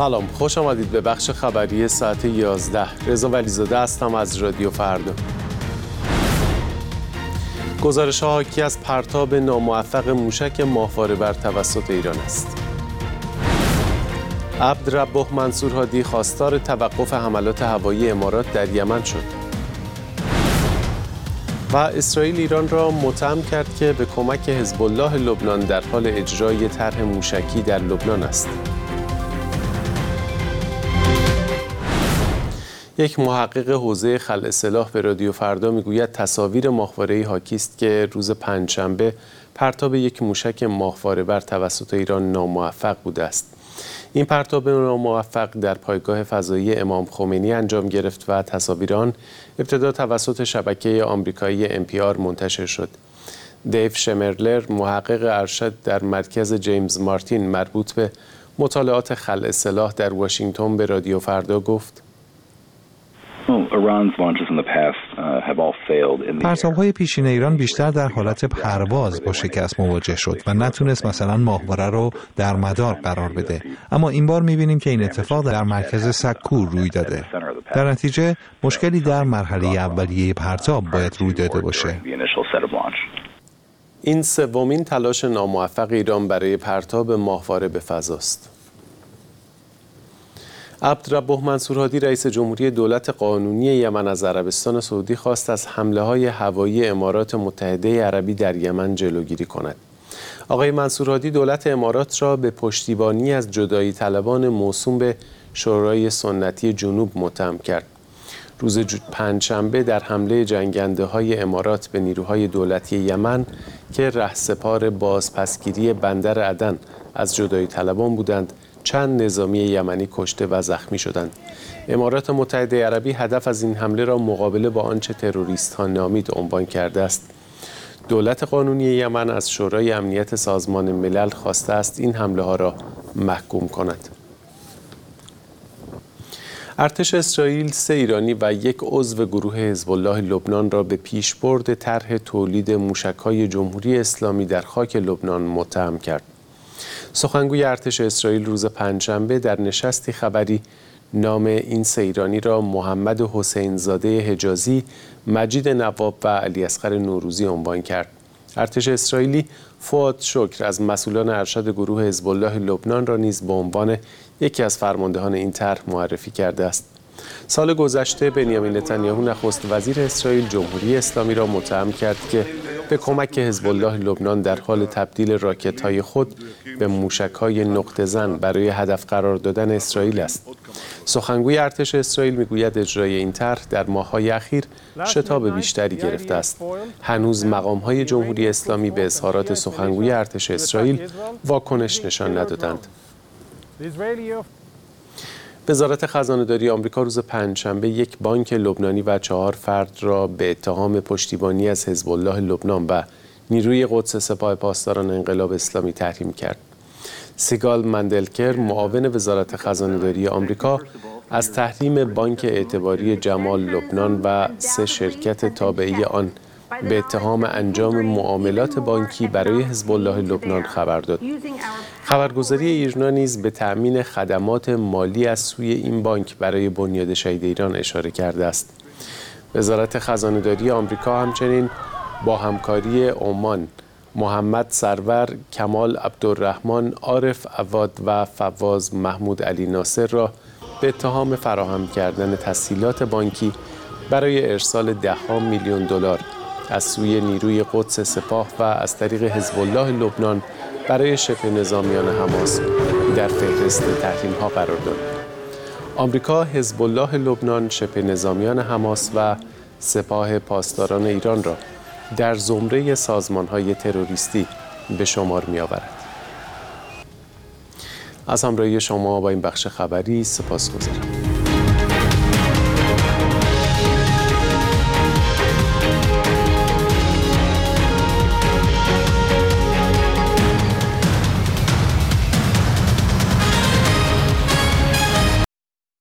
سلام، خوش آمدید به بخش خبری ساعت 11. رضا ولیزاده هستم از رادیو فردا. گزارش‌ها حاکی از پرتاب ناموفق موشک ماهواره بر توسط ایران است. عبدربه منصور هادی خواستار توقف حملات هوایی امارات در یمن شد. و اسرائیل ایران را متهم کرد که به کمک حزب الله لبنان در حال اجرای طرح موشکی در لبنان است. یک محقق حوزه خلع سلاح به رادیو فردا میگوید تصاویر ماهواره‌ای حاکی است که روز پنجشنبه پرتاب یک موشک ماهواره بر توسط ایران ناموفق بوده است. این پرتاب ناموفق در پایگاه فضایی امام خمینی انجام گرفت و تصاویر آن ابتدا توسط شبکه آمریکایی NPR منتشر شد. دیو شمرلر، محقق ارشد در مرکز جیمز مارتین مربوط به مطالعات خلع سلاح در واشنگتن به رادیو فردا گفت: پرتاب‌های پیشین ایران بیشتر در حالت پرواز با شکست مواجه شد و نتونست مثلا ماهواره رو در مدار قرار بده. اما این بار می‌بینیم که این اتفاق در مرکز سکور روی داده. در نتیجه مشکلی در مرحله اولیه پرتاب باید روی داده باشه. این سومین تلاش ناموفق ایران برای پرتاب ماهواره به فضاست. عبدربه منصور هادی رئیس جمهوری دولت قانونی یمن از عربستان سعودی خواست از حمله‌های هوایی امارات متحده عربی در یمن جلوگیری کند. آقای منصور هادی دولت امارات را به پشتیبانی از جدایی طلبان موسوم به شورای سنتی جنوب متهم کرد. روز پنجشنبه در حمله جنگنده‌های امارات به نیروهای دولتی یمن که رهسپار بازپسگیری بندر عدن از جدایی طلبان بودند، چند نظامی یمنی کشته و زخمی شدند. امارات متحده عربی هدف از این حمله را مقابله با آنچه تروریست‌ها نامید عنوان کرده است. دولت قانونی یمن از شورای امنیت سازمان ملل خواسته است این حمله‌ها را محکوم کند. ارتش اسرائیل 3 ایرانی و یک عضو گروه حزب الله لبنان را به پیشبرد طرح تولید موشک‌های جمهوری اسلامی در خاک لبنان متهم کرد. سخنگوی ارتش اسرائیل روز پنجشنبه در نشستی خبری نام این 3 ایرانی را محمد حسین زاده حجازی، مجید نواب و علی اصغر نوروزی عنوان کرد. ارتش اسرائیلی فؤاد شکر از مسئولان ارشد گروه حزب الله لبنان را نیز به عنوان یکی از فرماندهان این طرح معرفی کرده است. سال گذشته بنیامین نتانیاهو نخست وزیر اسرائیل جمهوری اسلامی را متهم کرد که به کمک حزب الله لبنان در حال تبدیل راکت‌های خود به موشک‌های نقطه‌زن برای هدف قرار دادن اسرائیل است. سخنگوی ارتش اسرائیل میگوید اجرای این طرح در ماه‌های اخیر شتاب بیشتری گرفته است. هنوز مقام‌های جمهوری اسلامی به اظهارات سخنگوی ارتش اسرائیل واکنش نشان ندادند. وزارت خزانه‌داری آمریکا روز پنجشنبه یک بانک لبنانی و 4 فرد را به اتهام پشتیبانی از حزب الله لبنان و نیروی قدس سپاه پاسداران انقلاب اسلامی تحریم کرد. سیگال مندلکر، معاون وزارت خزانه‌داری آمریکا، از تحریم بانک اعتباری جمال لبنان و 3 شرکت تابعه آن به اتهام انجام معاملات بانکی برای حزب الله لبنان خبر داد. خبرگزاری ایرنا نیز به تأمین خدمات مالی از سوی این بانک برای بنیاد شهید ایران اشاره کرده است. وزارت خزانه‌داری آمریکا همچنین با همکاری عمان، محمد سرور، کمال عبدالرحمن، عارف عواد و فواز محمود علی ناصر را به اتهام فراهم کردن تسهیلات بانکی برای ارسال ده‌ها میلیون دلار از سوی نیروی قدس سپاه و از طریق حزب الله لبنان برای شبه نظامیان حماس در فهرست تحریم‌ها قرار داد. آمریکا حزب الله لبنان، شبه نظامیان حماس و سپاه پاسداران ایران را در زمره سازمان‌های تروریستی به شمار می‌آورد. از همراهی شما با این بخش خبری سپاسگزارم.